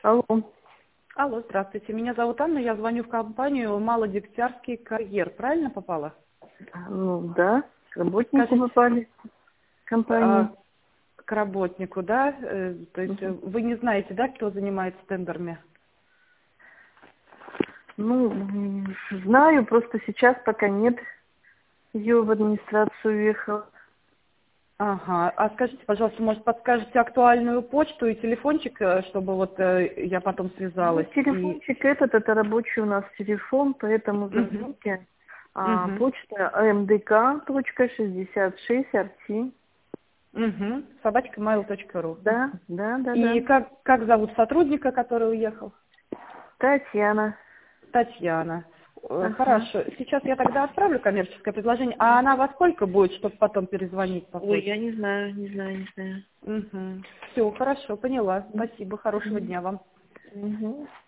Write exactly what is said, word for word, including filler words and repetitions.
Алло. Алло, здравствуйте. Меня зовут Анна, я звоню в компанию «Малодегтярский карьер». Правильно попала? Ну да, к работнику Скажите, попали в компанию. а, к работнику, да? Э, То есть э, Мгм. вы не знаете, да, кто занимается тендерами? Ну, м, знаю, просто сейчас пока нет. Ее в администрацию уехала. Ага. А скажите, пожалуйста, может, подскажете актуальную почту и телефончик, э, чтобы вот э, я потом Ну, связалась? И... телефончик этот, это рабочий у нас телефон, поэтому Угу. звоните. А, Угу. почта амдк точка шестьдесят шесть арти. Угу. собачка mail точка ру. Да, да, да, И да. как, как зовут сотрудника, который уехал? Татьяна. Татьяна. Э, Ага. Хорошо. Сейчас я тогда отправлю коммерческое предложение. А она во сколько будет, чтобы потом перезвонить по Ой, почте? я не знаю, не знаю, не знаю. Угу. Все, хорошо, поняла. М, Спасибо. Хорошего м, дня вам. мгм.